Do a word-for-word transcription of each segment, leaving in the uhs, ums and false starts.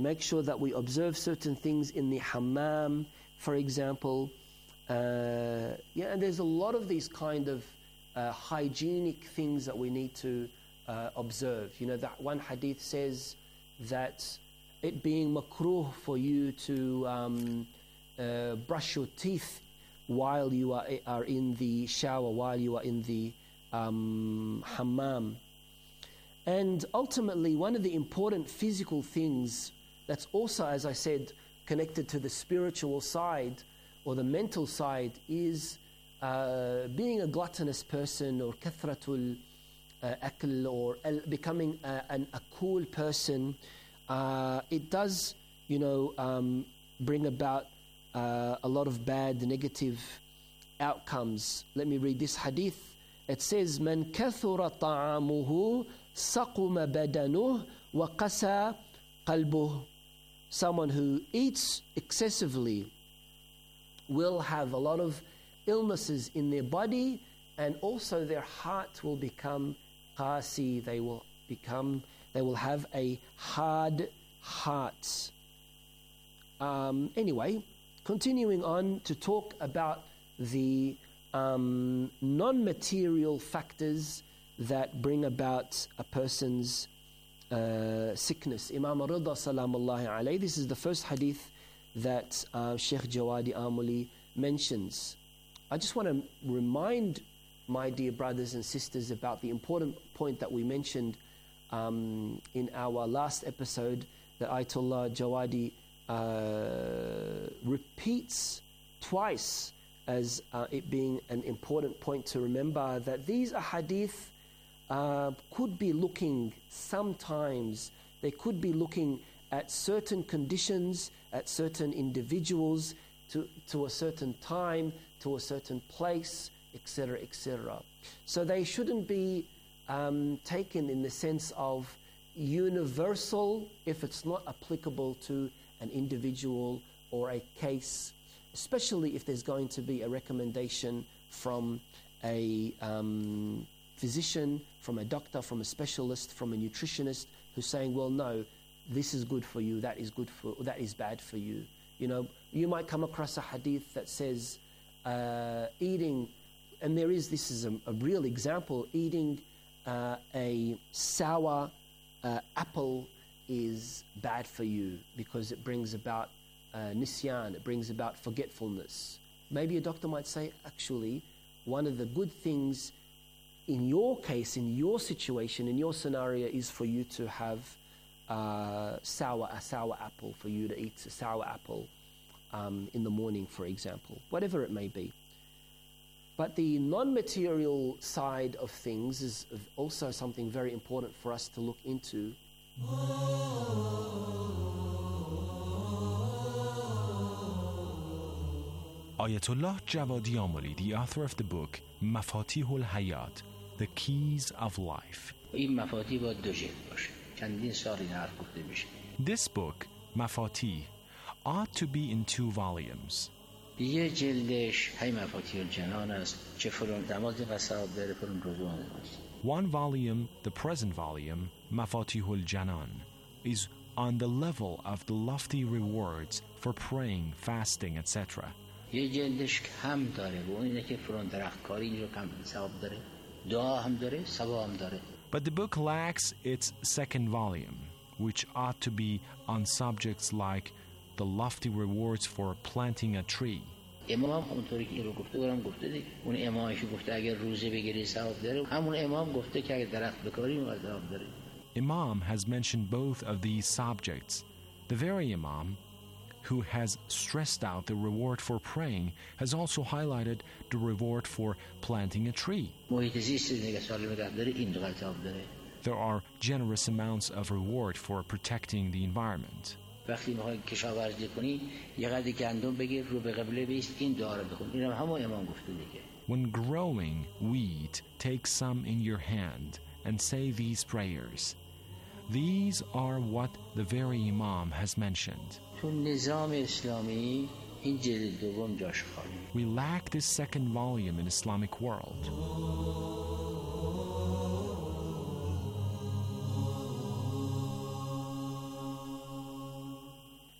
make sure that we observe certain things in the hammam, for example. Uh, yeah, and there's a lot of these kind of uh, hygienic things that we need to uh, observe. You know, that one hadith says that it being makruh for you to um, uh, brush your teeth while you are, are in the shower, while you are in the um, hammam. And ultimately, one of the important physical things that's also, as I said, connected to the spiritual side or the mental side is uh, being a gluttonous person, or kathratul uh, akl, or al- becoming a, an, a cool person. Uh, it does, you know, um, bring about uh, a lot of bad, negative outcomes. Let me read this hadith. It says, "Man kathura ta'amuhu saquma badanuh wa qasa qalbuh." Someone who eats excessively will have a lot of illnesses in their body, and also their heart will become qasi. They will become, they will have a hard heart. Um, anyway, continuing on to talk about the um, non-material factors that bring about a person's uh, sickness. Imam Rida salamullahi alayhi, this is the first hadith that uh, Sheikh Jawadi Amuli mentions. I just want to remind my dear brothers and sisters about the important point that we mentioned um, in our last episode, that Ayatollah Jawadi uh, repeats twice as uh, it being an important point to remember, that these ahadith uh, could be looking sometimes, they could be looking at certain conditions, at certain individuals, to, to a certain time, to a certain place, et cetera, et cetera. So they shouldn't be um, taken in the sense of universal if it's not applicable to an individual or a case, especially if there's going to be a recommendation from a um, physician, from a doctor, from a specialist, from a nutritionist, who's saying, well, no, this is good for you, that is good for, that is bad for you. You know, you might come across a hadith that says uh, eating, and there is, this is a, a real example, eating uh, a sour uh, apple is bad for you because it brings about uh, nisyan, it brings about forgetfulness. Maybe a doctor might say, actually, one of the good things in your case, in your situation, in your scenario, is for you to have uh, sour a sour apple, for you to eat a sour apple um, in the morning, for example, whatever it may be. But the non-material side of things is also something very important for us to look into. Ayatollah Jawadi Amuli, the author of the book Mafatihul Hayat, The Keys of Life. This book, Mafatih, ought to be in two volumes. One volume, the present volume, Mafatihul Janan, is on the level of the lofty rewards for praying, fasting, et cetera. یه جلدش کم داره و اون اینه که فرون درختکاری اینجا کم ثواب داره، دعا هم داره، ثواب هم داره. But the book lacks its second volume, which ought to be on subjects like the lofty rewards for planting a tree. امام اونطوری که این رو گفته برام گفته دیگه. اون امامش گفته اگر روزه بگیری ثواب داره، همون امام گفته که اگر درخت بکاری اون ثواب داره. Imam has mentioned both of these subjects. The very Imam who has stressed out the reward for praying has also highlighted the reward for planting a tree. There are generous amounts of reward for protecting the environment. When growing wheat, take some in your hand and say these prayers. These are what the very Imam has mentioned. We lack this second volume in Islamic world.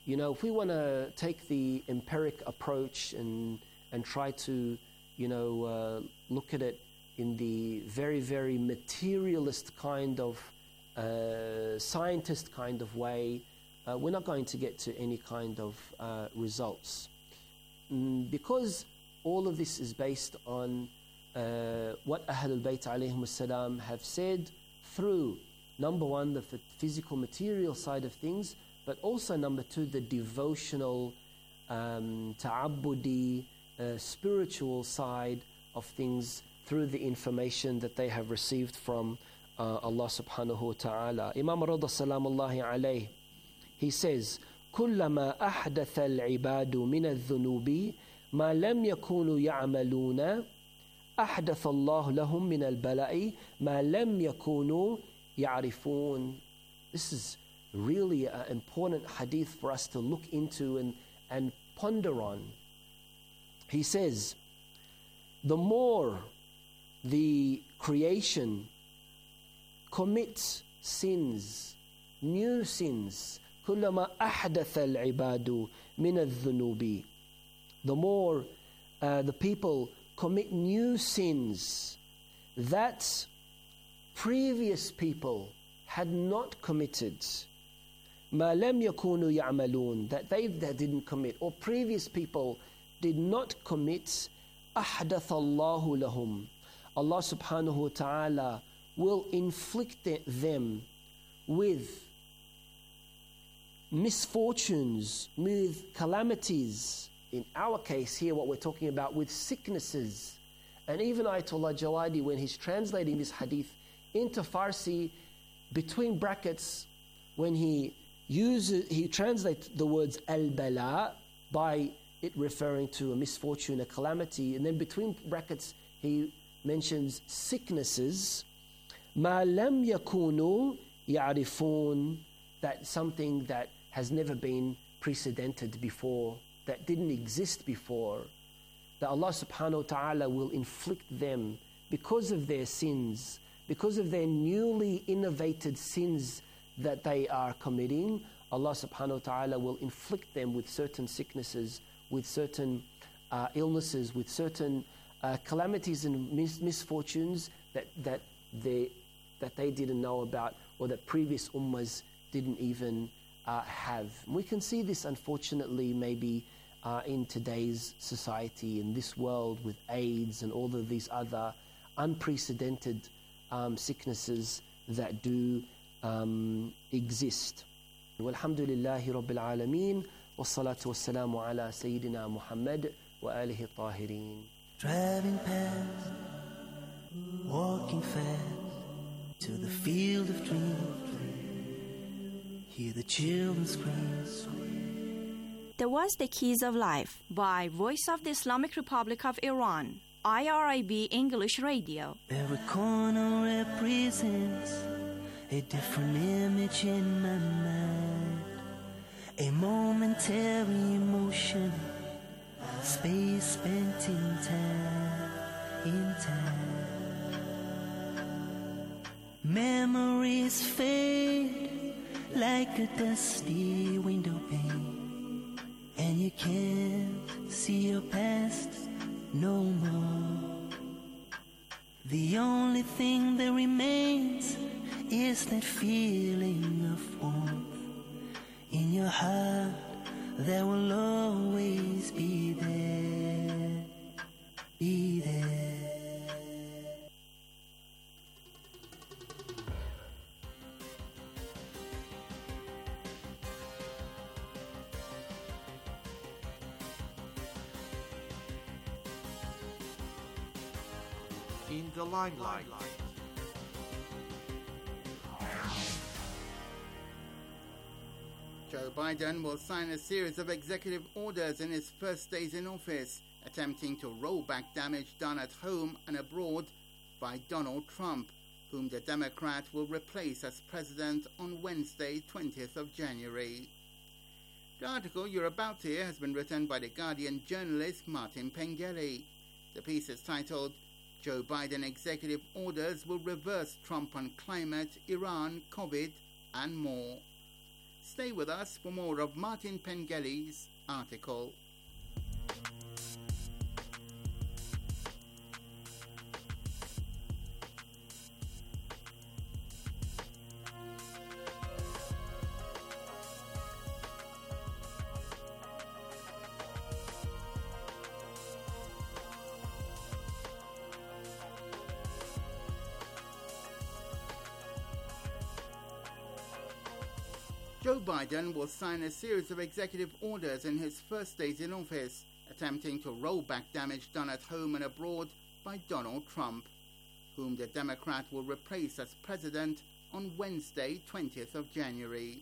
You know, if we want to take the empiric approach and and try to, you know, uh, look at it in the very, very materialist kind of uh, scientist kind of way, uh, we're not going to get to any kind of uh, results. Mm, because all of this is based on uh, what Ahlul Bayt alayhim as-salam have said through, number one, the physical material side of things, but also number two, the devotional, um, ta'abbudi, uh, spiritual side of things through the information that they have received from uh, Allah subhanahu wa ta'ala. Imam Rida salamullahi alayhi, he says, كُلَّمَا أَحْدَثَ الْعِبَادُ مِنَ الذُّنُوبِ مَا لَمْ يَكُونُوا يَعْمَلُونَ أَحْدَثَ اللَّهُ لَهُم مِنَ الْبَلَاءِ مَا لَمْ يَكُونُوا يَعْرِفُونَ. This is really an important hadith for us to look into and, and ponder on. He says, the more the creation commits sins, new sins, كلما أحدث العباد من الذنوب, the more uh, the people commit new sins that previous people had not committed, ما لم يكونوا يعملون, that they that didn't commit, or previous people did not commit, أحدث الله لهم, Allah subhanahu wa ta'ala will inflict them with misfortunes, with calamities. In our case here, what we're talking about, with sicknesses. And even Ayatollah Jaladi, when he's translating this hadith into Farsi, between brackets, when he uses, he translates the words al-bala by it referring to a misfortune, a calamity, and then between brackets he mentions sicknesses. ما لم يكونوا يعرفون, that something that has never been precedented before, that didn't exist before, that Allah subhanahu wa ta'ala will inflict them because of their sins, because of their newly innovated sins that they are committing. Allah subhanahu wa ta'ala will inflict them with certain sicknesses, with certain uh, illnesses, with certain uh, calamities and mis- misfortunes that, that, they, that they didn't know about, or that previous ummahs didn't even uh, have. We can see this, unfortunately, maybe uh, in today's society, in this world, with AIDS and all of these other unprecedented um, sicknesses that do um, exist. Walhamdulillahi Rabbil Alameen, wassalatu wassalamu ala Sayyidina Muhammad wa alihi tahirin. Driving past, walking fast to the field of dreams, hear the children scream. There was The Keys of Life by Voice of the Islamic Republic of Iran, I R I B English Radio. Every corner represents a different image in my mind, a momentary emotion, space spent in time, in time. Memories fade like a dusty window pane, and you can't see your past no more. The only thing that remains is that feeling of warmth in your heart that will always be there, be there. In the limelight. Joe Biden will sign a series of executive orders in his first days in office, attempting to roll back damage done at home and abroad by Donald Trump, whom the Democrat will replace as president on Wednesday, twentieth of January. The article you're about to hear has been written by The Guardian journalist Martin Pengelly. The piece is titled, Joe Biden Executive Orders Will Reverse Trump on Climate, Iran, COVID, and more. Stay with us for more of Martin Pengelly's article. Joe Biden will sign a series of executive orders in his first days in office, attempting to roll back damage done at home and abroad by Donald Trump, whom the Democrat will replace as president on Wednesday, twentieth of January.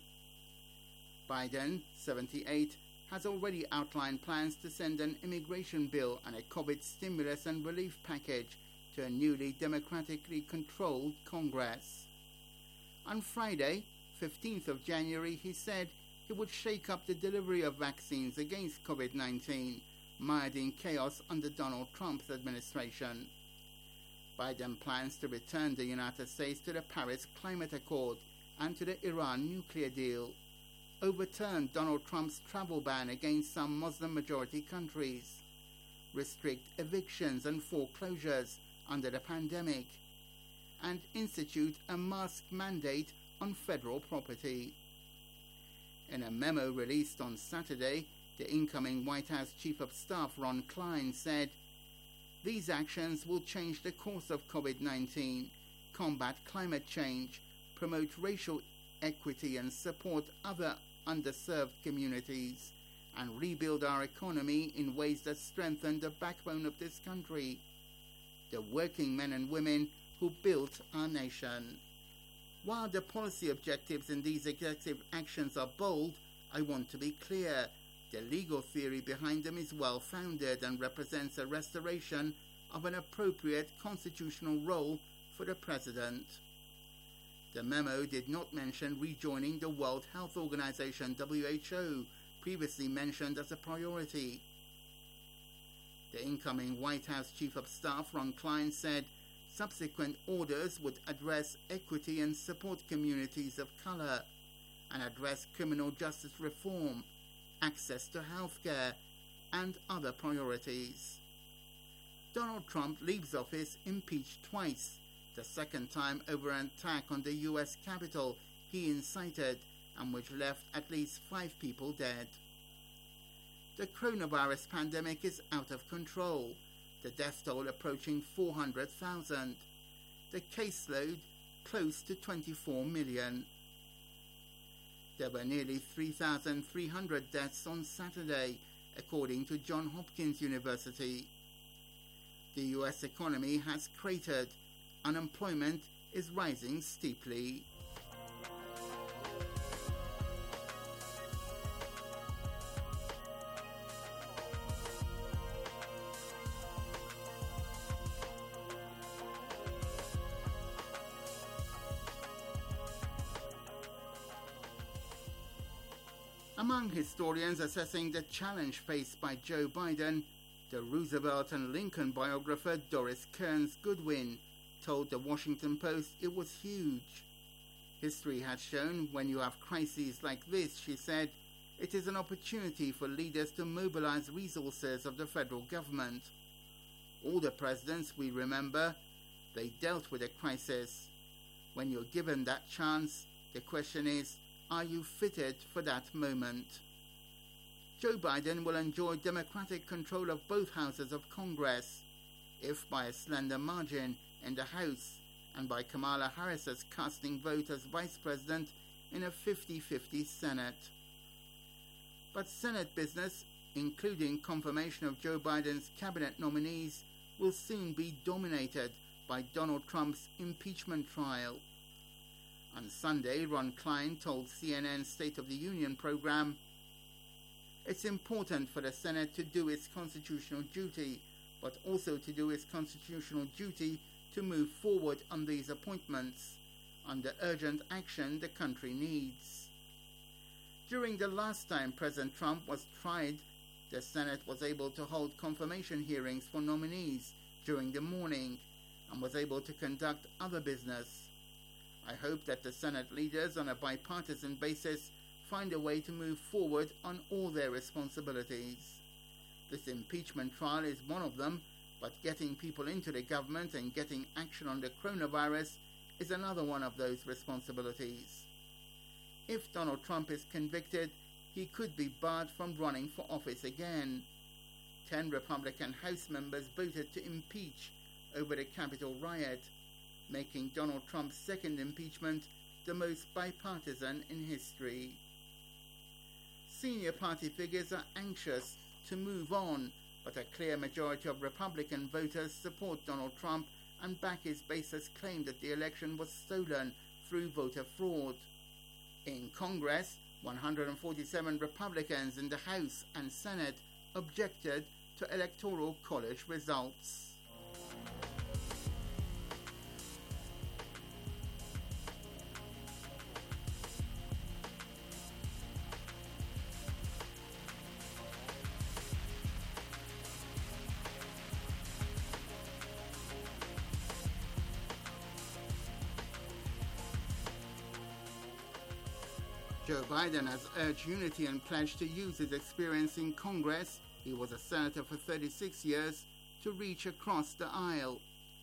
Biden, seventy-eight, has already outlined plans to send an immigration bill and a COVID stimulus and relief package to a newly democratically controlled Congress. On Friday, fifteenth of January, he said he would shake up the delivery of vaccines against COVID nineteen, mired in chaos under Donald Trump's administration. Biden plans to return the United States to the Paris Climate Accord and to the Iran nuclear deal, overturn Donald Trump's travel ban against some Muslim-majority countries, restrict evictions and foreclosures under the pandemic, and institute a mask mandate on federal property. In a memo released on Saturday, the incoming White House Chief of Staff Ron Klein said, "These actions will change the course of COVID nineteen, combat climate change, promote racial equity and support other underserved communities, and rebuild our economy in ways that strengthen the backbone of this country, the working men and women who built our nation." While the policy objectives in these executive actions are bold, I want to be clear. The legal theory behind them is well-founded and represents a restoration of an appropriate constitutional role for the president. The memo did not mention rejoining the World Health Organization, W H O, previously mentioned as a priority. The incoming White House Chief of Staff, Ron Klein, said subsequent orders would address equity and support communities of color, and address criminal justice reform, access to health care, and other priorities. Donald Trump leaves office impeached twice, the second time over an attack on the U S Capitol he incited and which left at least five people dead. The coronavirus pandemic is out of control, the death toll approaching four hundred thousand, the caseload close to twenty-four million. There were nearly three thousand three hundred deaths on Saturday, according to Johns Hopkins University. The U S economy has cratered. Unemployment is rising steeply. Among historians assessing the challenge faced by Joe Biden, the Roosevelt and Lincoln biographer Doris Kearns Goodwin told the Washington Post it was huge. History has shown when you have crises like this, she said, it is an opportunity for leaders to mobilize resources of the federal government. All the presidents we remember, they dealt with a crisis. When you're given that chance, the question is, are you fitted for that moment? Joe Biden will enjoy Democratic control of both houses of Congress, if by a slender margin in the House, and by Kamala Harris's casting vote as Vice President in a fifty-fifty Senate. But Senate business, including confirmation of Joe Biden's cabinet nominees, will soon be dominated by Donald Trump's impeachment trial. On Sunday, Ron Klein told C N N's State of the Union program, "It's important for the Senate to do its constitutional duty, but also to do its constitutional duty to move forward on these appointments, on the urgent action the country needs." During the last time President Trump was tried, the Senate was able to hold confirmation hearings for nominees during the morning and was able to conduct other business. I hope that the Senate leaders, on a bipartisan basis, find a way to move forward on all their responsibilities. This impeachment trial is one of them, but getting people into the government and getting action on the coronavirus is another one of those responsibilities. If Donald Trump is convicted, he could be barred from running for office again. Ten Republican House members voted to impeach over the Capitol riot, making Donald Trump's second impeachment the most bipartisan in history. Senior party figures are anxious to move on, but a clear majority of Republican voters support Donald Trump and back his base's claim that the election was stolen through voter fraud. In Congress, one hundred forty-seven Republicans in the House and Senate objected to Electoral College results. Joe Biden has urged unity and pledged to use his experience in Congress, he was a senator for thirty-six years, to reach across the aisle.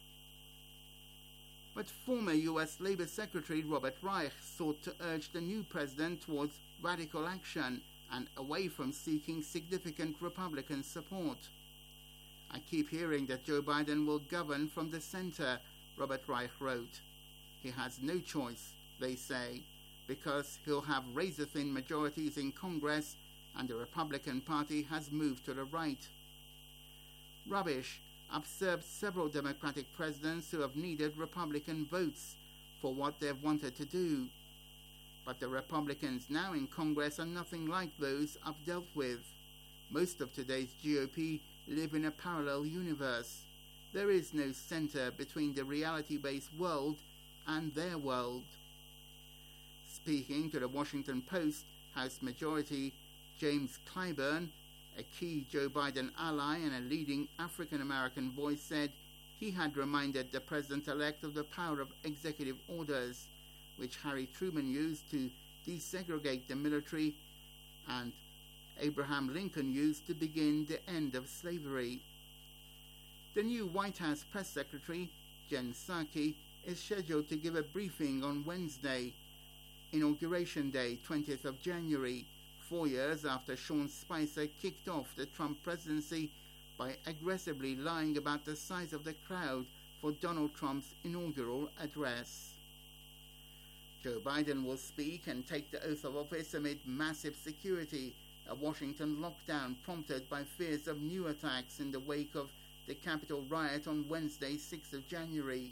But former U S Labor Secretary Robert Reich sought to urge the new president towards radical action and away from seeking significant Republican support. "I keep hearing that Joe Biden will govern from the center," Robert Reich wrote. "He has no choice," they say, because he'll have razor-thin majorities in Congress and the Republican Party has moved to the right. Rubbish observed several Democratic presidents who have needed Republican votes for what they've wanted to do. But the Republicans now in Congress are nothing like those I've dealt with. Most of today's G O P live in a parallel universe. There is no center between the reality-based world and their world. Speaking to the Washington Post, House Majority James Clyburn, a key Joe Biden ally and a leading African-American voice, said he had reminded the president-elect of the power of executive orders, which Harry Truman used to desegregate the military and Abraham Lincoln used to begin the end of slavery. The new White House press secretary, Jen Psaki, is scheduled to give a briefing on Wednesday, Inauguration Day, twentieth of January, four years after Sean Spicer kicked off the Trump presidency by aggressively lying about the size of the crowd for Donald Trump's inaugural address. Joe Biden will speak and take the oath of office amid massive security, a Washington lockdown prompted by fears of new attacks in the wake of the Capitol riot on Wednesday, sixth of January.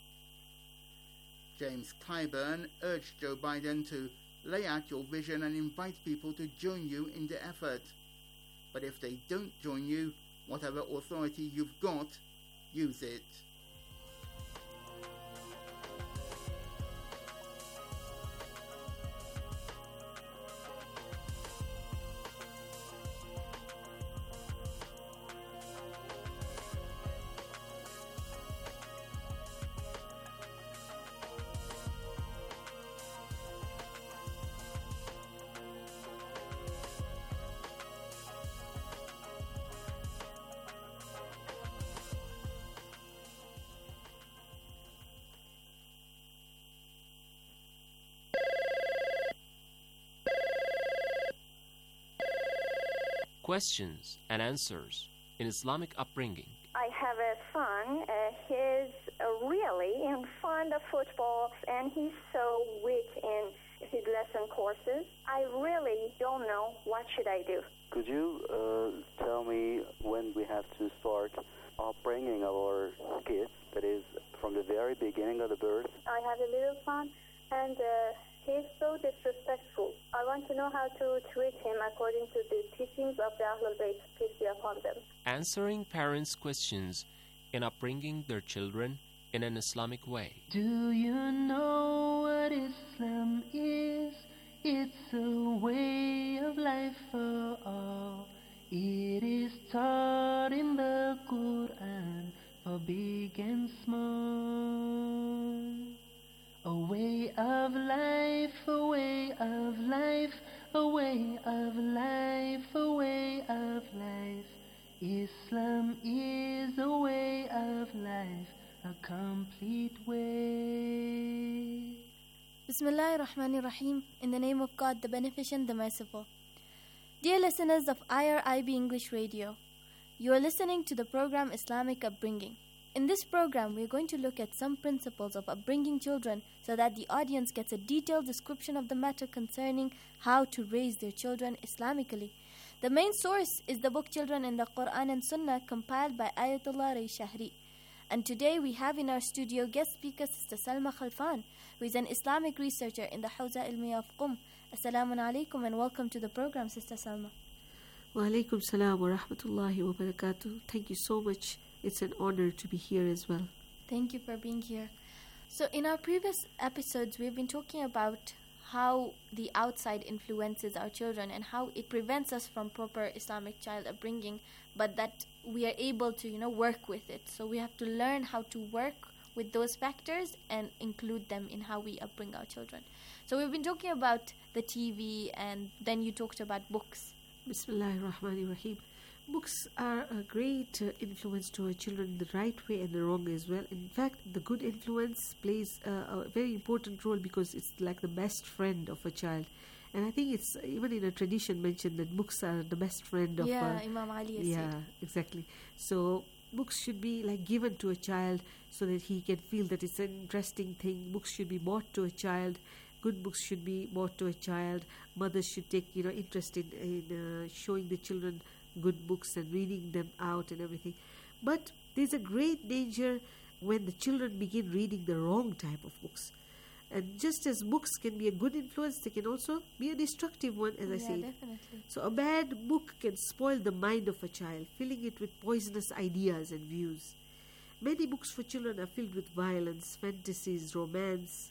James Clyburn urged Joe Biden to lay out your vision and invite people to join you in the effort. But if they don't join you, whatever authority you've got, use it. Questions and answers in Islamic upbringing. I have a son. Uh, he's uh, really in fond of football, and he's so weak in his lesson courses. I really don't know what should I do. Could you uh, tell me when we have to start upbringing our kids, that is, from the very beginning of the birth? I have a little son, and uh, he's so disrespectful. I want to know how to treat him according to the teachings of the Ahlul Bayt, peace be upon them. Answering parents' questions in upbringing their children in an Islamic way. Do you know what Islam is? It's a way of life for all. It is taught in the Quran for big and small. A way of life, a way of life, of life, a way of life. Islam is a way of life, a complete way. Bismillahir Rahmanir Rahim. In the name of God, the Beneficent, the Merciful. Dear listeners of I R I B English Radio, you are listening to the program Islamic Upbringing. In this program, we are going to look at some principles of upbringing children so that the audience gets a detailed description of the matter concerning how to raise their children Islamically. The main source is the book Children in the Quran and Sunnah, compiled by Ayatollah Ray Shahri. And today we have in our studio guest speaker Sister Salma Khalfan, who is an Islamic researcher in the Hawza Ilmiya of Qum. Assalamu alaikum and welcome to the program, Sister Salma. Wa alaikum salam wa rahmatullahi wa barakatuh. Thank you so much. It's an honor to be here as well. Thank you for being here. So in our previous episodes, we've been talking about how the outside influences our children and how it prevents us from proper Islamic child upbringing, but that we are able to, you know, work with it. So we have to learn how to work with those factors and include them in how we upbring our children. So we've been talking about the T V, and then you talked about books. Bismillahir Rahmanir Rahim. Books are a great uh, influence to our children in the right way and the wrong as well. In fact, the good influence plays uh, a very important role because it's like the best friend of a child. And I think it's even in a tradition mentioned that books are the best friend of yeah, a... Imam Ali has Yeah, said. exactly. So books should be like given to a child so that he can feel that it's an interesting thing. Books should be bought to a child. Good books should be bought to a child. Mothers should take, you know, interest in, in uh, showing the children good books and reading them out and everything. But there's a great danger when the children begin reading the wrong type of books. And just as books can be a good influence, they can also be a destructive one, as yeah, I said. Definitely. So a bad book can spoil the mind of a child, filling it with poisonous ideas and views. Many books for children are filled with violence, fantasies, romance.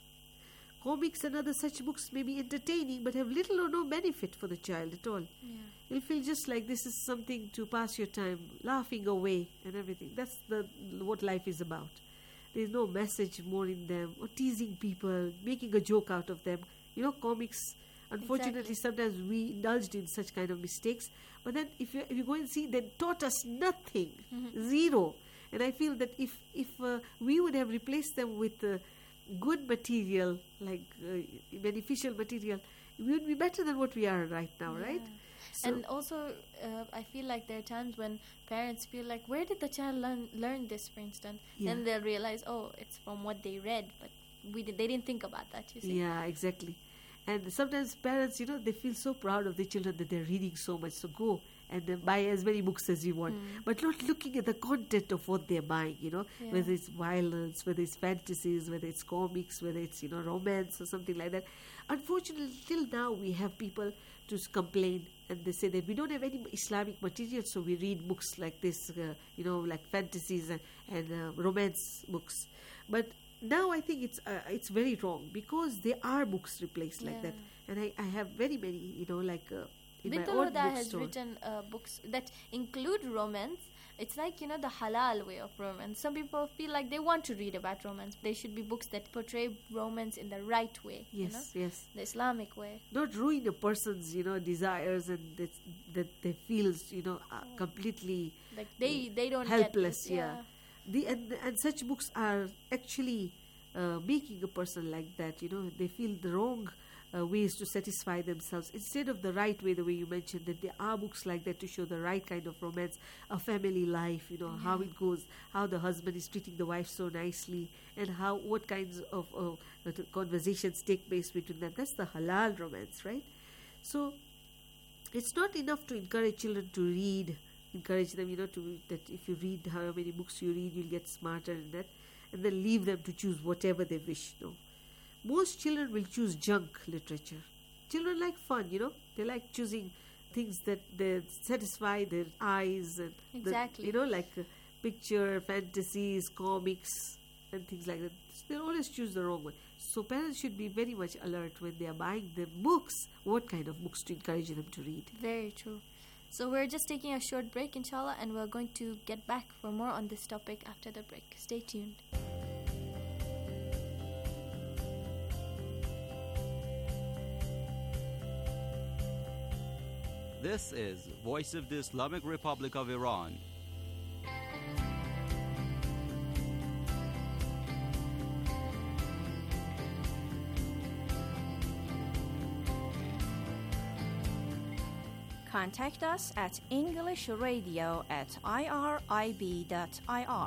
Comics and other such books may be entertaining but have little or no benefit for the child at all. Yeah. You'll feel just like this is something to pass your time, laughing away and everything. That's the what life is about. There's no message more in them, or teasing people, making a joke out of them. You know, comics, unfortunately, Exactly. sometimes we indulged in such kind of mistakes. But then if you, if you go and see, they taught us nothing, Mm-hmm. zero. And I feel that if, if uh, we would have replaced them with uh, good material, like uh, beneficial material, we would be better than what we are right now, Yeah. right? So, And also, uh, I feel like there are times when parents feel like, where did the child learn, learn this, for instance? Yeah. Then they'll realize, oh, it's from what they read, but we did, they didn't think about that, you see. yeah, exactly. And sometimes parents, you know, they feel so proud of their children that they're reading so much. So go and uh, buy as many books as you want. Mm. But not looking at the content of what they're buying, you know, Yeah. whether it's violence, whether it's fantasies, whether it's comics, whether it's, you know, romance or something like that. Unfortunately, till now we have people to s- complain and they say that we don't have any Islamic material, so we read books like this, uh, you know, like fantasies and, and uh, romance books. But now I think it's uh, it's very wrong because there are books replaced like Yeah. that. And I, I have very many, you know, like uh, in my Bint own al-Huda has bookstore. written uh, books that include romance. It's like, you know, the halal way of romance. Some people feel like they want to read about romance. There should be books that portray romance in the right way, you know, Yes, yes. the Islamic way. Not ruin a person's, you know, desires and that, that they feel, you know, uh, completely Like they, they don't helpless. get this, Yeah. The, and, and such books are actually uh, making a person like that, you know. They feel the wrong uh, ways to satisfy themselves instead of the right way, the way you mentioned, that there are books like that to show the right kind of romance, a family life, you know, how it goes, how the husband is treating the wife so nicely, and how what kinds of uh, conversations take place between them. That's the halal romance, right? So it's not enough to encourage children to read, encourage them, you know, to that if you read however many books you read, you'll get smarter in that, and then leave them to choose whatever they wish. No, most children will choose junk literature. Children like fun, you know, they like choosing things that they satisfy their eyes and the- Exactly. you know, like uh, picture, fantasies, comics, and things like that. So they always choose the wrong one. So parents should be very much alert when they are buying the books, what kind of books to encourage them to read. Very true. So we're just taking a short break, inshallah, and we're going to get back for more on this topic after the break. Stay tuned. This is Voice of the Islamic Republic of Iran. Contact us at englishradio at irib dot I R.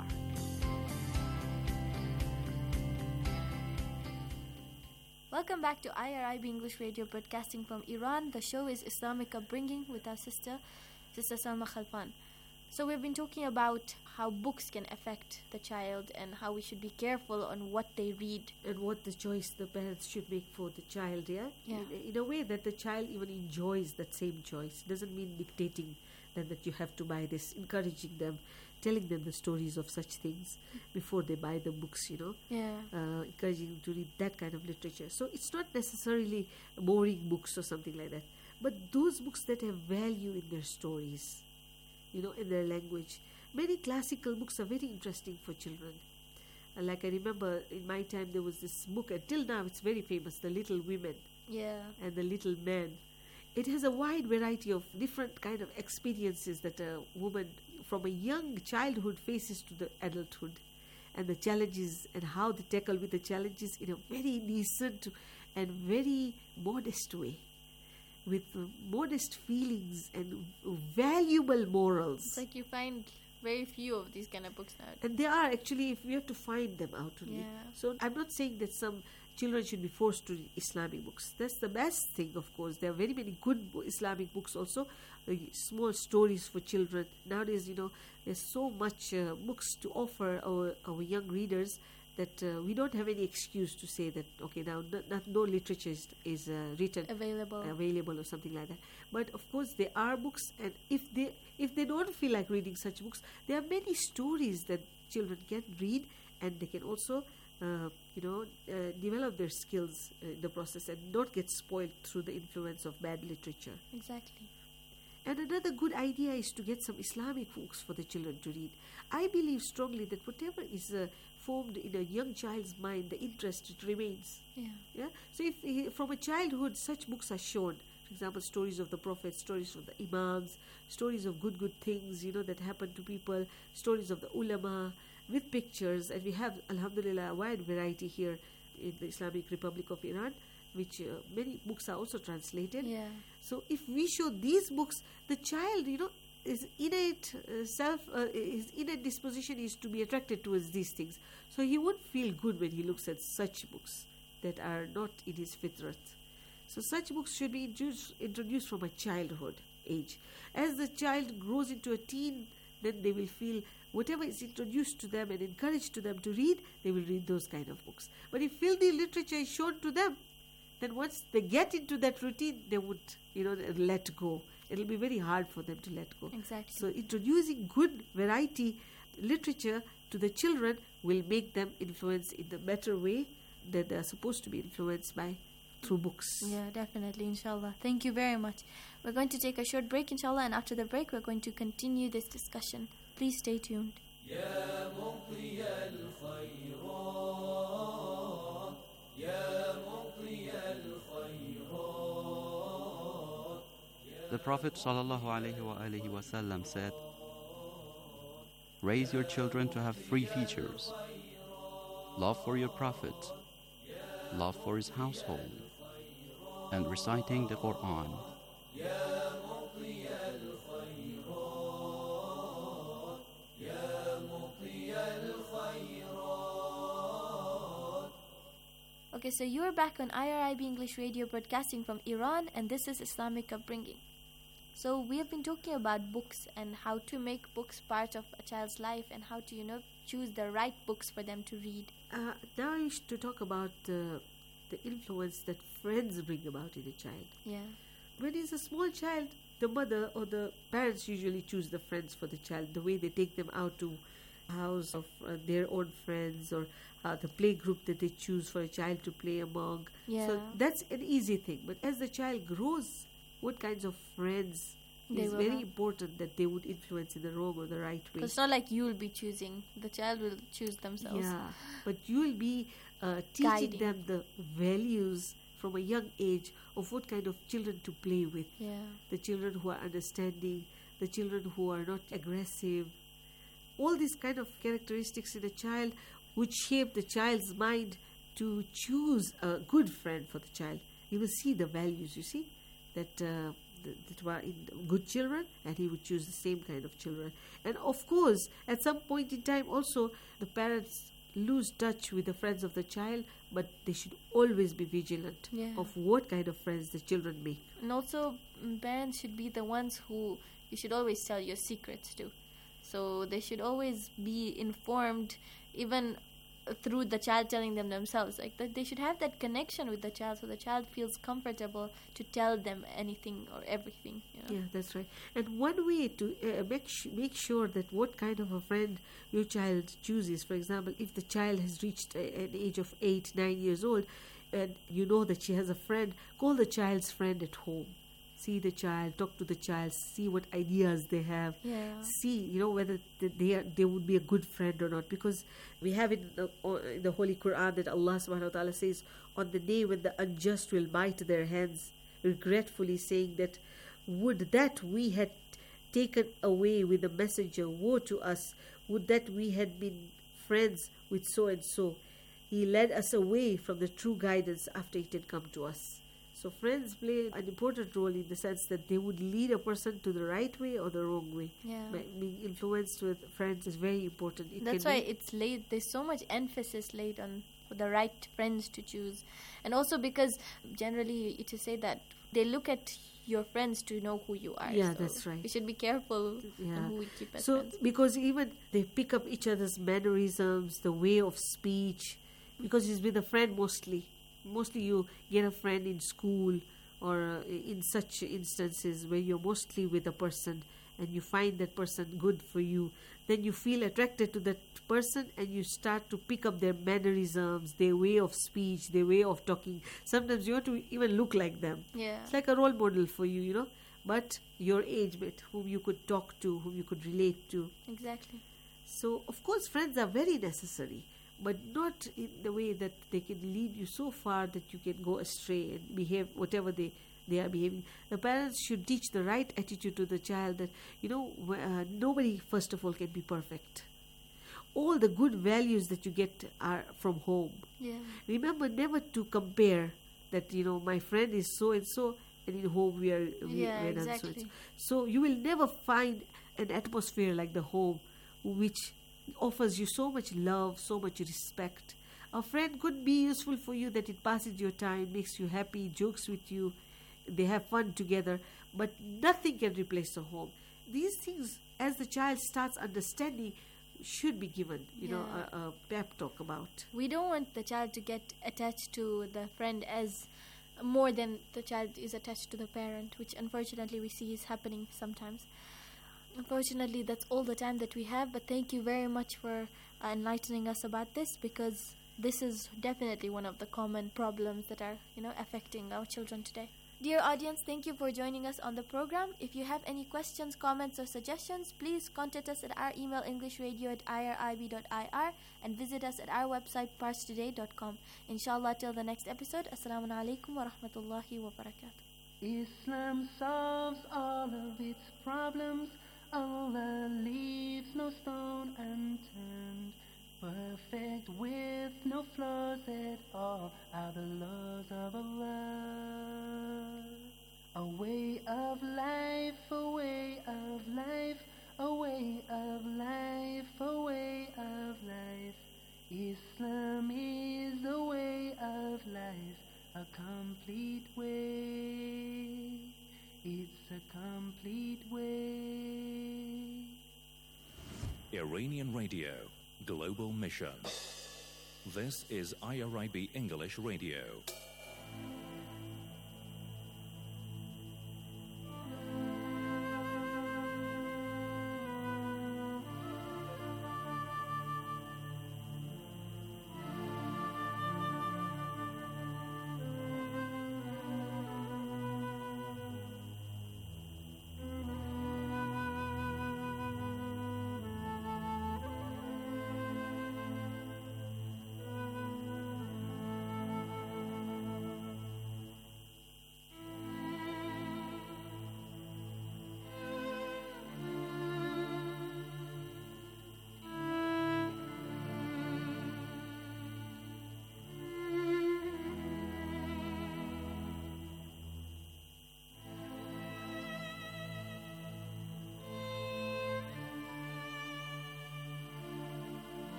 Welcome back to I R I B English Radio, broadcasting from Iran. The show is Islamic Upbringing with our sister, Sister Salma Khalfan. So we've been talking about how books can affect the child and how we should be careful on what they read. And what the choice the parents should make for the child, yeah? Yeah. In, in a way that the child even enjoys that same choice. Doesn't mean dictating them that you have to buy this, encouraging them, telling them the stories of such things before they buy the books, you know. Yeah. Uh, encouraging them to read that kind of literature. So it's not necessarily boring books or something like that, but those books that have value in their stories, you know, in their language. Many classical books are very interesting for children. Uh, like I remember in my time there was this book, and till now it's very famous, The Little Women Yeah. and The Little Man. It has a wide variety of different kind of experiences that a woman from a young childhood faces to the adulthood, and the challenges and how they tackle with the challenges in a very decent and very modest way, with uh, modest feelings and valuable morals. It's like you find very few of these kind of books now. And they are actually, if we have to find them out only. Yeah. So I'm not saying that some children should be forced to read Islamic books. That's the best thing, of course. There are very many good bo- Islamic books also, uh, small stories for children. Nowadays, you know, there's so much uh, books to offer our, our young readers that uh, we don't have any excuse to say that, okay, now no, not, no literature is, is uh, written Available. available or something like that. But of course there are books, and if they if they don't feel like reading such books, there are many stories that children can read, and they can also uh, you know uh, develop their skills uh, in the process and not get spoiled through the influence of bad literature. Exactly. And another good idea is to get some Islamic books for the children to read. I believe strongly that whatever is uh, formed in a young child's mind, the interest, it remains. Yeah. Yeah. So if he, from a childhood such books are shown, for example, stories of the Prophet, stories of the Imams, stories of good, good things, you know, that happen to people, stories of the ulama, with pictures, and we have, alhamdulillah, a wide variety here in the Islamic Republic of Iran, which uh, many books are also translated. Yeah. So if we show these books, the child, you know, his innate uh, self, uh, his innate disposition is to be attracted towards these things. So he would feel good when he looks at such books that are not in his fitrat. So such books should be introduced, introduced from a childhood age. As the child grows into a teen, then they will feel whatever is introduced to them and encouraged to them to read, they will read those kind of books. But if filthy literature is shown to them, then once they get into that routine, they would, you know, let go. It'll be very hard for them to let go. Exactly. So introducing good variety literature to the children will make them influence in the better way that they are supposed to be influenced by through books. Yeah, definitely, inshallah. Thank you very much. We're going to take a short break, inshallah, and after the break, we're going to continue this discussion. Please stay tuned. The Prophet ﷺ said, "Raise your children to have three features: love for your Prophet, love for his household, and reciting the Quran." Okay, so you're back on I R I B English Radio, broadcasting from Iran, and this is Islamic Upbringing. So we have been talking about books and how to make books part of a child's life and how to, you know, choose the right books for them to read. Uh, now I wish to talk about uh, the influence that friends bring about in a child. Yeah. When he's a small child, the mother or the parents usually choose the friends for the child, the way they take them out to house of uh, their own friends, or uh, the play group that they choose for a child to play among. Yeah. So that's an easy thing. But as the child grows, what kinds of friends They is will very have. important that they would influence in the wrong or the right way. It's not like you will be choosing. The child will choose themselves. Yeah, but you will be uh, teaching Guiding. them the values from a young age of what kind of children to play with. Yeah. The children who are understanding, the children who are not aggressive. All these kind of characteristics in a child would shape the child's mind to choose a good friend for the child. He will see the values, you see, that uh, that were in good children, and he would choose the same kind of children. And of course, at some point in time also, the parents lose touch with the friends of the child, but they should always be vigilant Yeah. of what kind of friends the children make. And also, mm, parents should be the ones who you should always tell your secrets to. So they should always be informed, even through the child telling them themselves. Like that, they should have that connection with the child, so the child feels comfortable to tell them anything or everything. You know? Yeah, that's right. And one way to uh, make sh- make sure that what kind of a friend your child chooses, for example, if the child has reached a, an age of eight, nine years old, and you know that she has a friend, call the child's friend at home. See the child, talk to the child, see what ideas they have. Yeah. See, you know, whether th- they are, they would be a good friend or not. Because we have in the, uh, in the Holy Quran that Allah subhanahu wa ta'ala says, on the day when the unjust will bite their hands, regretfully saying that, would that we had taken away with the messenger, woe to us, would that we had been friends with so and so. He led us away from the true guidance after it had come to us. So friends play an important role in the sense that they would lead a person to the right way or the wrong way. Yeah. By being influenced with friends is very important. It That's can why be- it's laid. There's so much emphasis laid on the right friends to choose, and also because generally it is say that they look at your friends to know who you are. Yeah, so that's right. You should be careful Yeah. on who we keep as So friends. because even they pick up each other's mannerisms, the way of speech, because it's with a friend mostly. Mostly you get a friend in school or uh, in such instances where you're mostly with a person and you find that person good for you, then you feel attracted to that person and you start to pick up their mannerisms, their way of speech, their way of talking. Sometimes you want to even look like them. Yeah. It's like a role model for you, you know, but your age mate, whom you could talk to, whom you could relate to. Exactly. So, of course, friends are very necessary, but not in the way that they can lead you so far that you can go astray and behave whatever they, they are behaving. The parents should teach the right attitude to the child that, you know, uh, nobody, first of all, can be perfect. All the good values that you get are from home. Yeah. Remember never to compare that, you know, my friend is so and so, and in home we are, we, Yeah, we are not so exactly. and so. So you will never find an atmosphere like the home which offers you so much love, so much respect. A friend could be useful for you that it passes your time, makes you happy, jokes with you, they have fun together, but nothing can replace a home. These things, as the child starts understanding, should be given, you know, Yeah. a, a pep talk about. We don't want the child to get attached to the friend as more than the child is attached to the parent, which unfortunately we see is happening sometimes. Unfortunately, that's all the time that we have, but thank you very much for uh, enlightening us about this, because this is definitely one of the common problems that are, you know, affecting our children today. Dear audience, thank you for joining us on the program. If you have any questions, comments, or suggestions, please contact us at our email englishradio at I R I B dot I R and visit us at our website parts today dot com. Inshallah, till the next episode, Assalamu alaikum wa rahmatullahi wa barakatuh. Islam solves all of its problems. Allah leaves no stone unturned. Perfect with no flaws at all are the laws of Allah. A way of life, a way of life, a way of life, a way of life. Islam is the way of life, a complete way. It's a complete way. Iranian Radio, Global Mission. This is I R I B English Radio.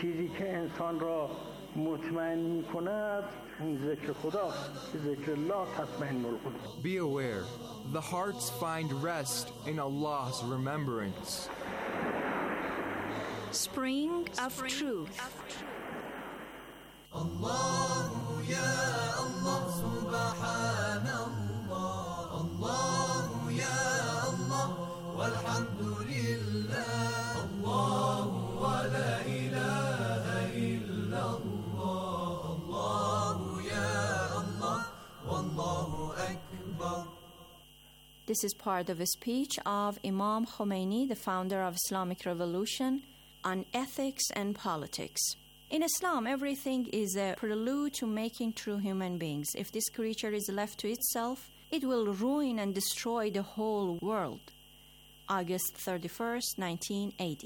چیزی که انسان را مطمئن می‌کند ذکر خداست. ذکر الله تطمئن القلوب. Be aware, the hearts find rest in Allah's remembrance. Spring of Truth. الله يا الله سبحان الله الله يا الله والحمد لله الله ولا إله إلا الله الله يا الله والله أكبر. This is part of a speech of Imam Khomeini, the founder of Islamic Revolution, on ethics and politics. In Islam, everything is a prelude to making true human beings. If this creature is left to itself, it will ruin and destroy the whole world. August thirty-first, nineteen eighty.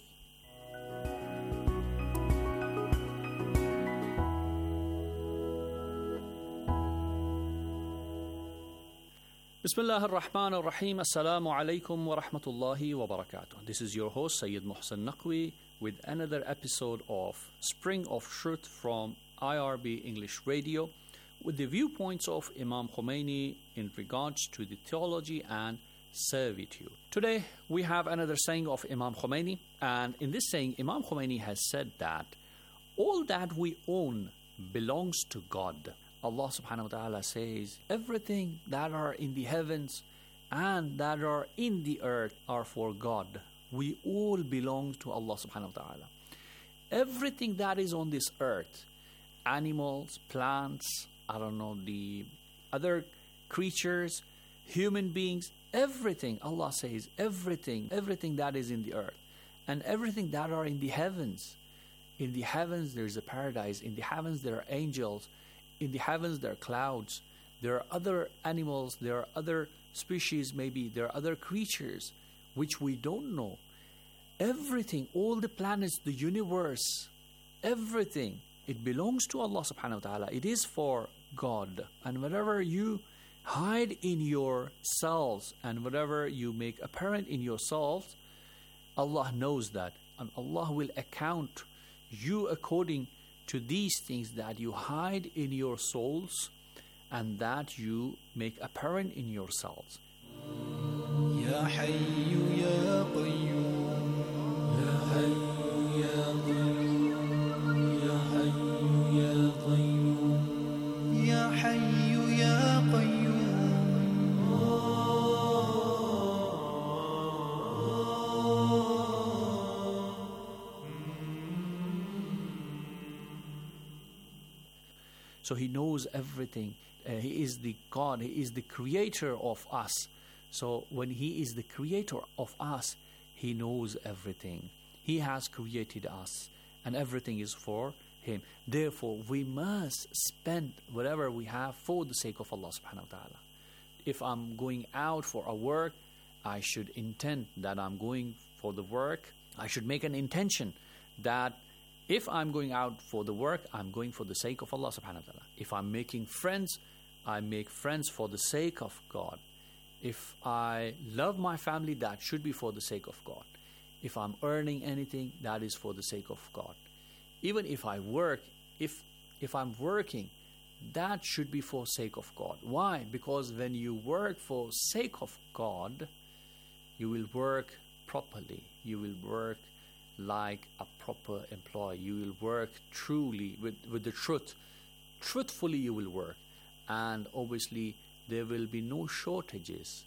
Bismillah ar-Rahman ar-Rahim. Assalamu alaikum wa rahmatullahi wa barakatuh. This is your host, Sayyid Muhsin Naqvi, with another episode of Spring of Truth from I R B English Radio, with the viewpoints of Imam Khomeini in regards to the theology and servitude. Today, we have another saying of Imam Khomeini, and in this saying, Imam Khomeini has said that all that we own belongs to God. Allah subhanahu wa ta'ala says, everything that are in the heavens and that are in the earth are for God. We all belong to Allah subhanahu wa ta'ala. Everything that is on this earth, animals, plants, I don't know, the other creatures, human beings, everything, Allah says, everything, everything that is in the earth and everything that are in the heavens. In the heavens, there is a paradise. In the heavens, there are angels. In the heavens, there are clouds. There are other animals. There are other species, maybe. There are other creatures which we don't know. Everything, all the planets, the universe, everything, it belongs to Allah subhanahu wa ta'ala. It is for God. And whatever you hide in yourselves and whatever you make apparent in yourselves, Allah knows that. And Allah will account you according to these things that you hide in your souls and that you make apparent in yourselves. يا حي يا قيوم يا حي يا قيوم يا حي يا قيوم يا حي يا قيوم So He knows everything. Uh, he is the God. He is the creator of us. So when He is the creator of us, He knows everything. He has created us, and everything is for Him. Therefore, we must spend whatever we have for the sake of Allah subhanahu wa ta'ala. If I'm going out for a work, I should intend that I'm going for the work. I should make an intention that if I'm going out for the work, I'm going for the sake of Allah subhanahu wa ta'ala. If I'm making friends, I make friends for the sake of God. If I love my family, that should be for the sake of God. If I'm earning anything, that is for the sake of God. Even if I work, if if I'm working, that should be for sake of God. Why? Because when you work for sake of God, you will work properly. You will work like a proper employee. You will work truly with, with the truth. Truthfully you will work. And obviously there will be no shortages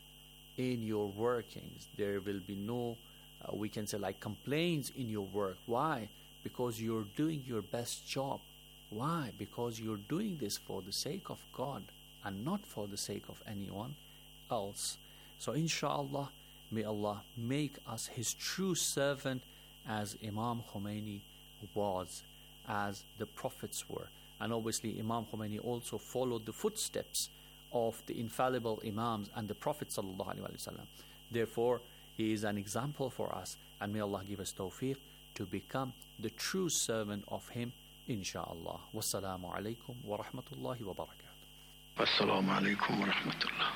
in your workings. There will be no, uh, we can say like complaints in your work. Why? Because you're doing your best job. Why? Because you're doing this for the sake of God and not for the sake of anyone else. So inshallah, may Allah make us His true servant as Imam Khomeini was, as the prophets were. And obviously Imam Khomeini also followed the footsteps of the infallible Imams and the Prophet sallallahu alaihi wasallam. Therefore, he is an example for us, and may Allah give us tawfiq to become the true servant of him, inshallah. Wassalamu alaikum wa rahmatullahi wa barakatuh. Wassalamu alaikum wa rahmatullah.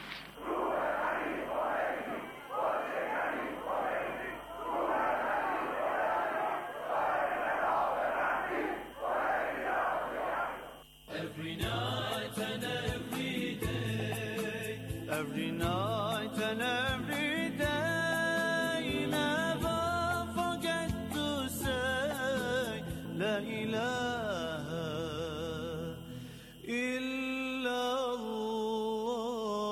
لا إله إلا الله.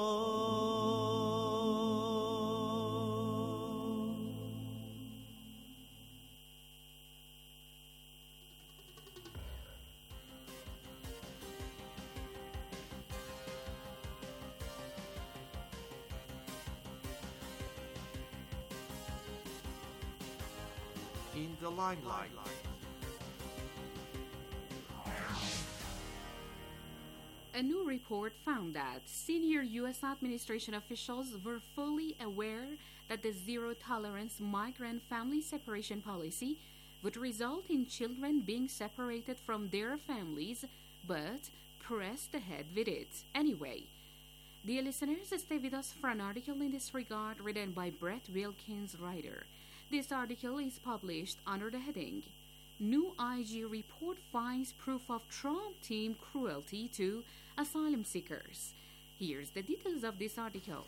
In the limelight. A new report found that senior U S administration officials were fully aware that the zero-tolerance migrant family separation policy would result in children being separated from their families, but pressed ahead with it anyway. Dear listeners, stay with us for an article in this regard written by Brett Wilkins, writer. This article is published under the heading, New I G Report Finds Proof of Trump Team Cruelty to Asylum Seekers. Here's the details of this article.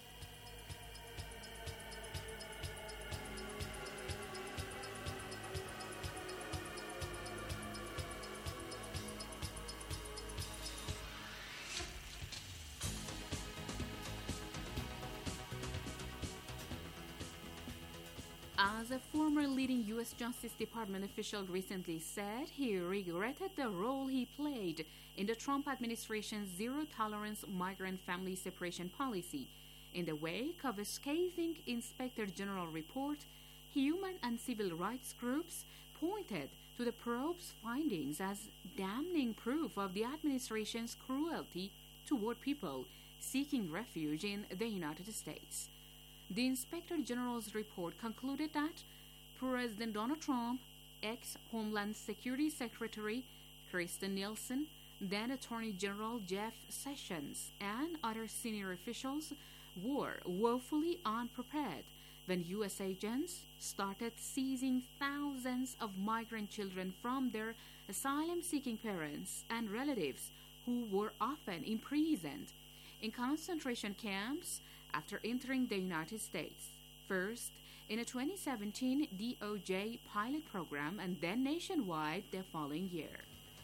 As a former leading U S Justice Department official recently said, he regretted the role he played in the Trump administration's zero-tolerance migrant family separation policy. In the wake of a scathing Inspector General report, human and civil rights groups pointed to the probe's findings as damning proof of the administration's cruelty toward people seeking refuge in the United States. The Inspector General's report concluded that President Donald Trump, ex-Homeland Security Secretary Kirstjen Nielsen, then Attorney General Jeff Sessions, and other senior officials were woefully unprepared when U S agents started seizing thousands of migrant children from their asylum-seeking parents and relatives who were often imprisoned in concentration camps after entering the United States, first in a twenty seventeen D O J pilot program and then nationwide the following year.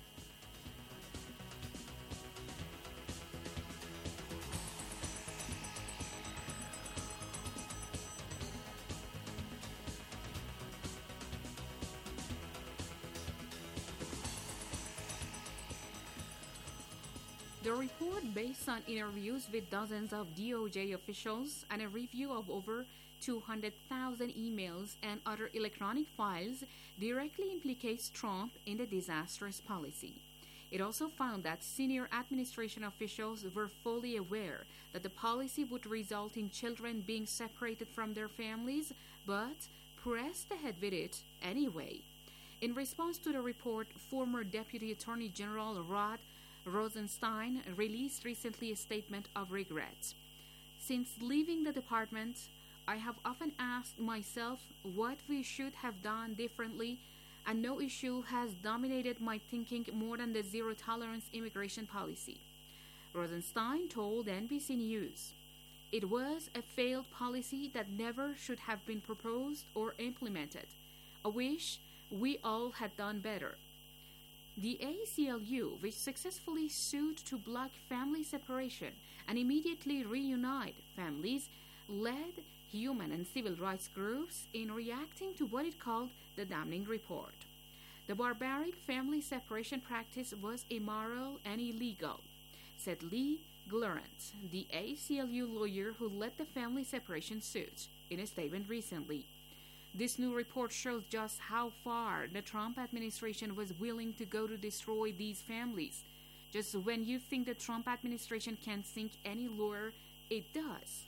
The report, based on interviews with dozens of D O J officials and a review of over two hundred thousand emails and other electronic files, directly implicates Trump in the disastrous policy. It also found that senior administration officials were fully aware that the policy would result in children being separated from their families, but pressed ahead with it anyway. In response to the report, former Deputy Attorney General Rod Rosenstein released recently a statement of regret. Since leaving the department, I have often asked myself what we should have done differently, and no issue has dominated my thinking more than the zero-tolerance immigration policy. Rosenstein told N B C News, "It was a failed policy that never should have been proposed or implemented. I wish we all had done better." The A C L U, which successfully sued to block family separation and immediately reunite families, led human and civil rights groups in reacting to what it called the damning report. The barbaric family separation practice was immoral and illegal, said Lee Glurant, the A C L U lawyer who led the family separation suit, in a statement recently. This new report shows just how far the Trump administration was willing to go to destroy these families. Just when you think the Trump administration can't sink any lower, it does.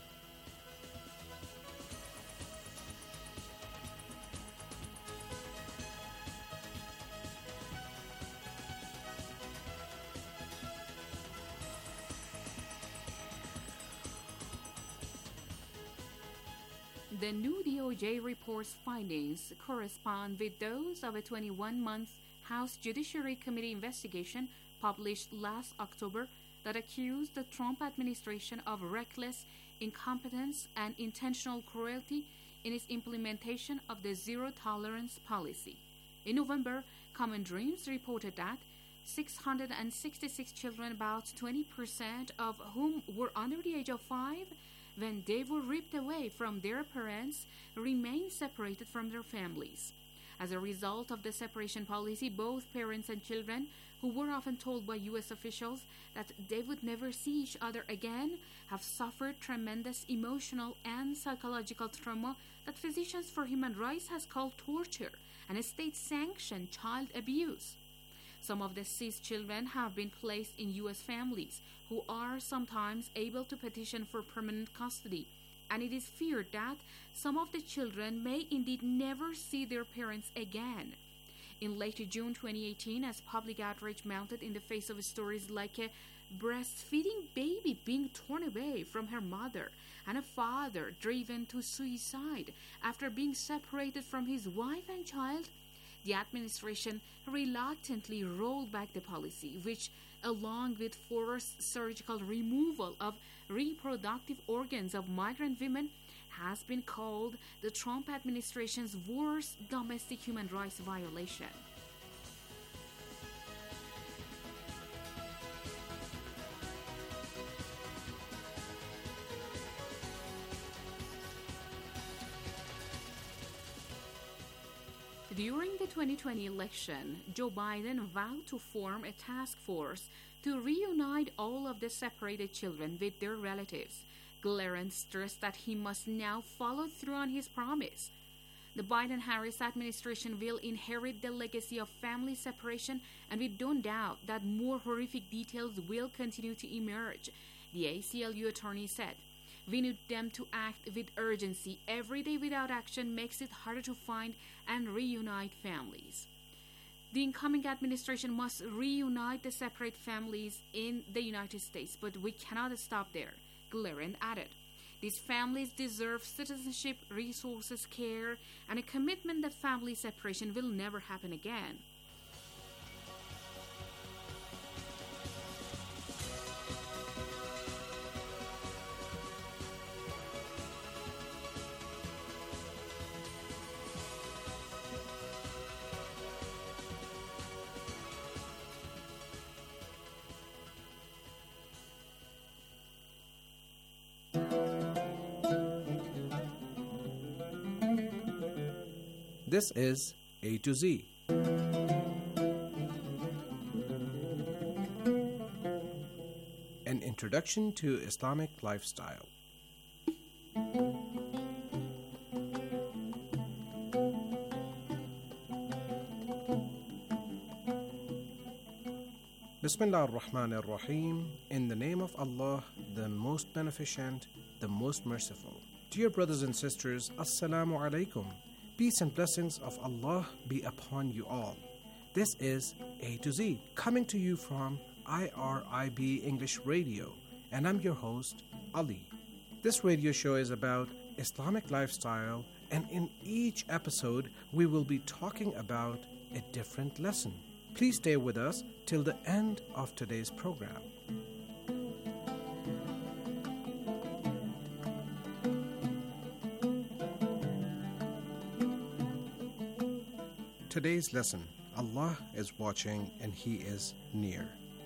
The new D O J report's findings correspond with those of a twenty-one-month House Judiciary Committee investigation published last October that accused the Trump administration of reckless incompetence and intentional cruelty in its implementation of the zero-tolerance policy. In November, Common Dreams reported that six hundred sixty-six children, about twenty percent of whom were under the age of five, when they were ripped away from their parents, remained separated from their families. As a result of the separation policy, both parents and children, who were often told by U S officials that they would never see each other again, have suffered tremendous emotional and psychological trauma that Physicians for Human Rights has called torture and state-sanctioned child abuse. Some of the seized children have been placed in U S families who are sometimes able to petition for permanent custody, and it is feared that some of the children may indeed never see their parents again. In late June twenty eighteen, as public outrage mounted in the face of stories like a breastfeeding baby being torn away from her mother and a father driven to suicide after being separated from his wife and child, the administration reluctantly rolled back the policy, which, along with forced surgical removal of reproductive organs of migrant women, has been called the Trump administration's worst domestic human rights violation. During the twenty twenty election, Joe Biden vowed to form a task force to reunite all of the separated children with their relatives. Glenn stressed that he must now follow through on his promise. The Biden-Harris administration will inherit the legacy of family separation, and we don't doubt that more horrific details will continue to emerge, the A C L U attorney said. We need them to act with urgency. Every day without action makes it harder to find and reunite families. The incoming administration must reunite the separate families in the United States, but we cannot stop there, Glenn added. These families deserve citizenship, resources, care, and a commitment that family separation will never happen again. This is A to Z. An introduction to Islamic lifestyle. Bismillah ar-Rahman ar-Rahim. In the name of Allah, the most beneficent, the most merciful. Dear brothers and sisters, Assalamu alaikum. Peace and blessings of Allah be upon you all. This is A to Z, coming to you from I R I B English Radio, and I'm your host, Ali. This radio show is about Islamic lifestyle, and in each episode, we will be talking about a different lesson. Please stay with us till the end of today's program. Today's lesson, Allah is watching and He is near.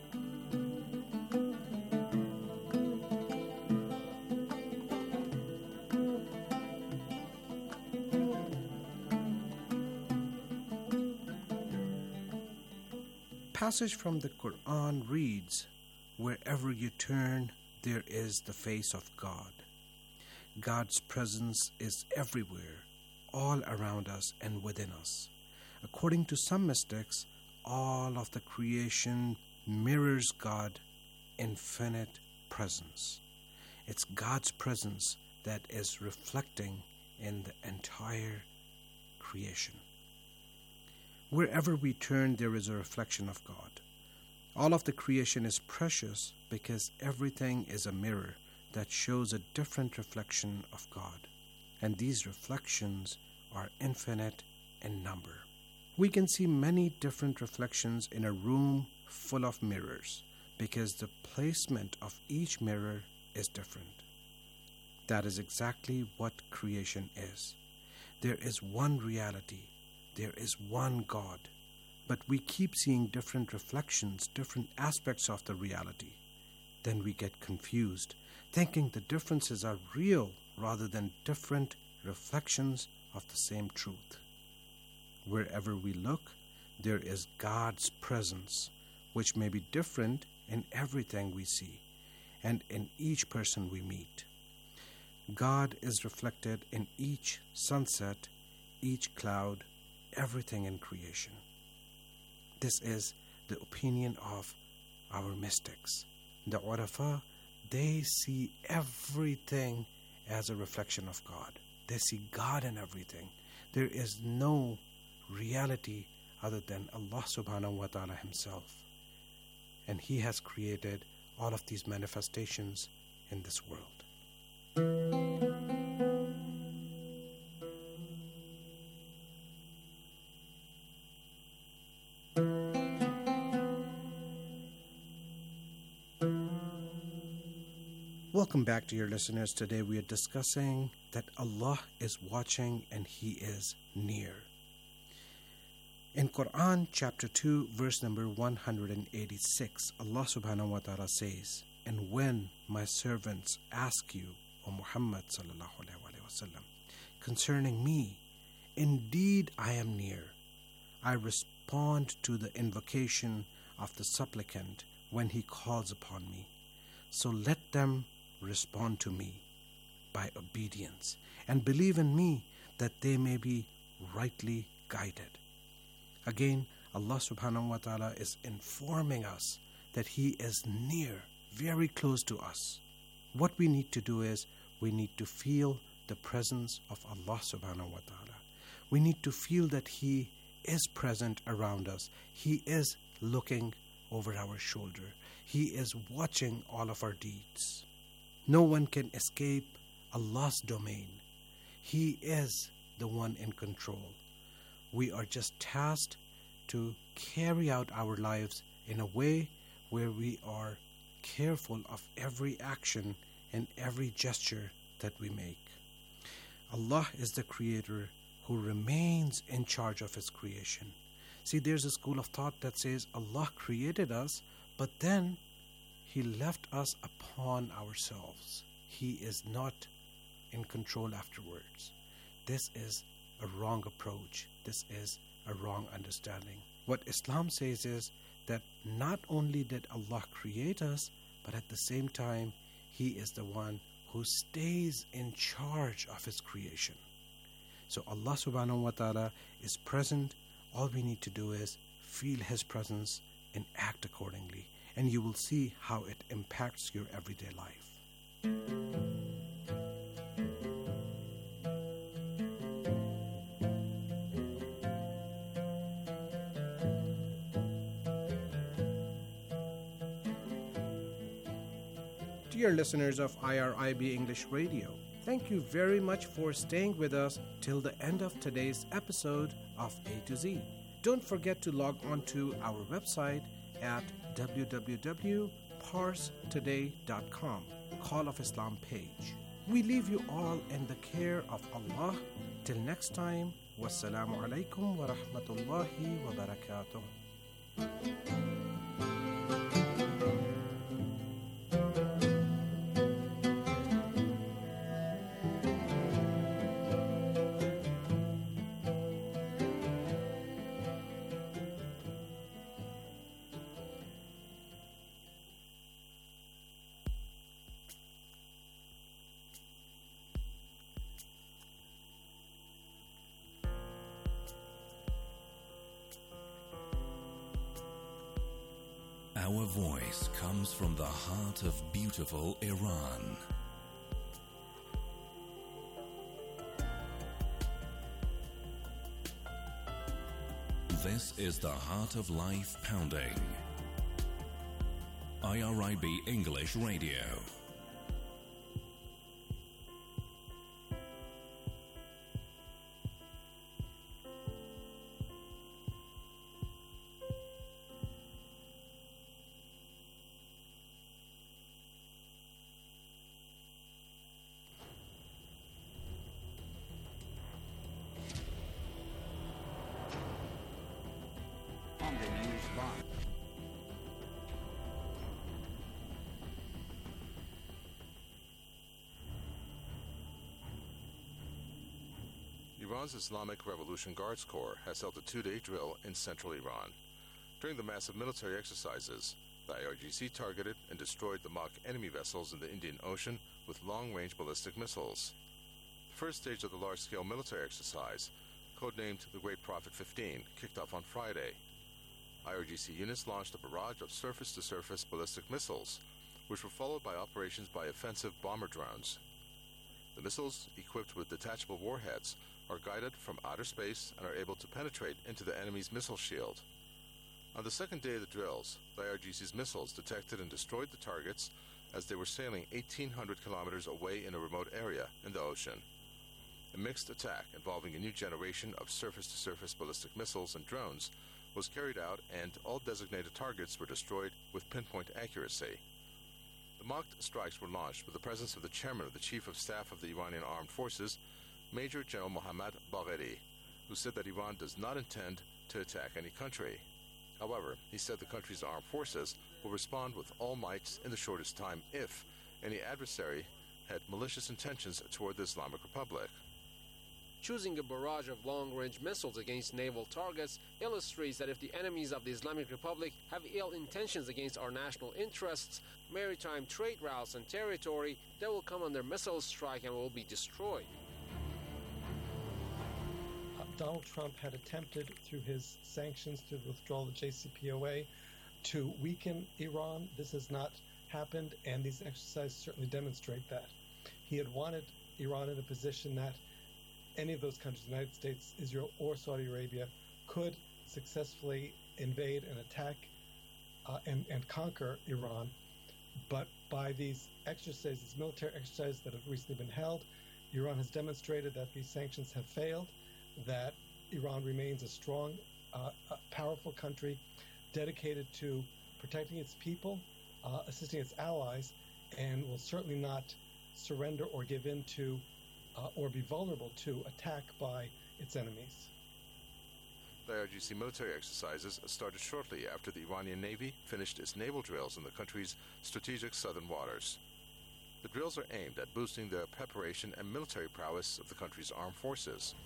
Passage from the Quran reads, "Wherever you turn, there is the face of God." God's presence is everywhere, all around us and within us. According to some mystics, all of the creation mirrors God's infinite presence. It's God's presence that is reflecting in the entire creation. Wherever we turn, there is a reflection of God. All of the creation is precious because everything is a mirror that shows a different reflection of God. And these reflections are infinite in number. We can see many different reflections in a room full of mirrors because the placement of each mirror is different. That is exactly what creation is. There is one reality, there is one God, but we keep seeing different reflections, different aspects of the reality. Then we get confused, thinking the differences are real rather than different reflections of the same truth. Wherever we look, there is God's presence, which may be different in everything we see and in each person we meet. God is reflected in each sunset, each cloud, everything in creation. This is the opinion of our mystics. The Urafa, they see everything as a reflection of God. They see God in everything. There is no reality other than Allah subhanahu wa ta'ala himself. And he has created all of these manifestations in this world. Welcome back, dear listeners. Today we are discussing that Allah is watching and He is near. In Quran chapter two, verse number one hundred eighty-six, Allah subhanahu wa ta'ala says, "And when my servants ask you, O Muhammad sallallahu alaihi wasallam, concerning me, indeed I am near. I respond to the invocation of the supplicant when he calls upon me. So let them respond to me by obedience and believe in me that they may be rightly guided." Again, Allah subhanahu wa ta'ala is informing us that He is near, very close to us. What we need to do is, we need to feel the presence of Allah subhanahu wa ta'ala. We need to feel that He is present around us. He is looking over our shoulder. He is watching all of our deeds. No one can escape Allah's domain. He is the one in control. We are just tasked to carry out our lives in a way where we are careful of every action and every gesture that we make. Allah is the Creator who remains in charge of His creation. See, there's a school of thought that says Allah created us, but then He left us upon ourselves. He is not in control afterwards. This is a wrong approach. This is a wrong understanding. What Islam says is that not only did Allah create us, but at the same time, He is the one who stays in charge of His creation. So Allah subhanahu wa ta'ala is present. All we need to do is feel His presence and act accordingly. And you will see how it impacts your everyday life. Dear listeners of I R I B English Radio, thank you very much for staying with us till the end of today's episode of A to Z. Don't forget to log on to our website at w w w dot pars today dot com, Call of Islam page. We leave you all in the care of Allah. Till next time, wassalamu alaikum wa rahmatullahi wa barakatuh. Our voice comes from the heart of beautiful Iran. This is the Heart of Life Pounding. I R I B English Radio. Iran's Islamic Revolution Guards Corps has held a two-day drill in central Iran. During the massive military exercises, the I R G C targeted and destroyed the mock enemy vessels in the Indian Ocean with long-range ballistic missiles. The first stage of the large-scale military exercise, codenamed the Great Prophet fifteen, kicked off on Friday. I R G C units launched a barrage of surface-to-surface ballistic missiles, which were followed by operations by offensive bomber drones. The missiles, equipped with detachable warheads, are guided from outer space and are able to penetrate into the enemy's missile shield. On the second day of the drills, the I R G C's missiles detected and destroyed the targets as they were sailing eighteen hundred kilometers away in a remote area in the ocean. A mixed attack involving a new generation of surface-to-surface ballistic missiles and drones was carried out, and all designated targets were destroyed with pinpoint accuracy. The mocked strikes were launched with the presence of the chairman of the Chief of Staff of the Iranian Armed Forces, Major General Mohammad Bagheri, who said that Iran does not intend to attack any country. However, he said the country's armed forces will respond with all might in the shortest time if any adversary had malicious intentions toward the Islamic Republic. Choosing a barrage of long-range missiles against naval targets illustrates that if the enemies of the Islamic Republic have ill intentions against our national interests, maritime trade routes and territory, they will come under missile strike and will be destroyed. Uh, Donald Trump had attempted through his sanctions to withdraw the J C P O A to weaken Iran. This has not happened, and these exercises certainly demonstrate that. He had wanted Iran in a position that any of those countries, the United States, Israel, or Saudi Arabia, could successfully invade and attack uh, and, and conquer Iran. But by these exercises, military exercises that have recently been held, Iran has demonstrated that these sanctions have failed, that Iran remains a strong, uh, a powerful country dedicated to protecting its people, uh, assisting its allies, and will certainly not surrender or give in to Uh, or be vulnerable to attack by its enemies. The I R G C military exercises started shortly after the Iranian Navy finished its naval drills in the country's strategic southern waters. The drills are aimed at boosting the preparation and military prowess of the country's armed forces.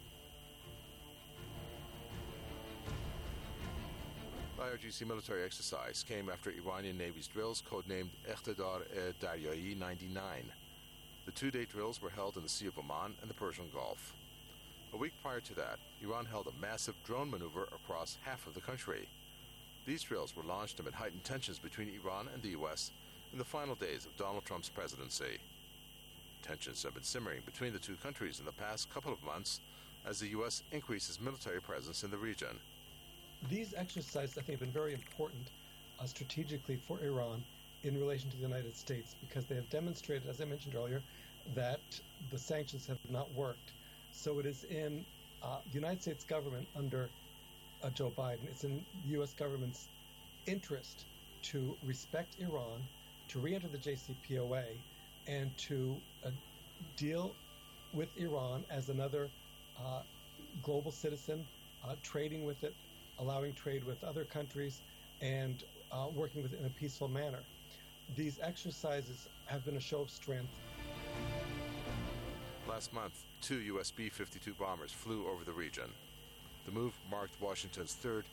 The I R G C military exercise came after Iranian Navy's drills codenamed Iqtidar-e-Daryayi ninety-nine. The two-day drills were held in the Sea of Oman and the Persian Gulf. A week prior to that, Iran held a massive drone maneuver across half of the country. These drills were launched amid heightened tensions between Iran and the U S in the final days of Donald Trump's presidency. Tensions have been simmering between the two countries in the past couple of months as the U S increases military presence in the region. These exercises, I think, have been very important uh, strategically for Iran in relation to the United States, because they have demonstrated, as I mentioned earlier, that the sanctions have not worked. So it is in uh, the United States government under uh, Joe Biden, it's in the U S government's interest to respect Iran, to re-enter the J C P O A, and to uh, deal with Iran as another uh, global citizen, uh, trading with it, allowing trade with other countries, and uh, working with it in a peaceful manner. These exercises have been a show of strength. Last month, two U S B fifty-two bombers flew over the region. The move marked Washington's third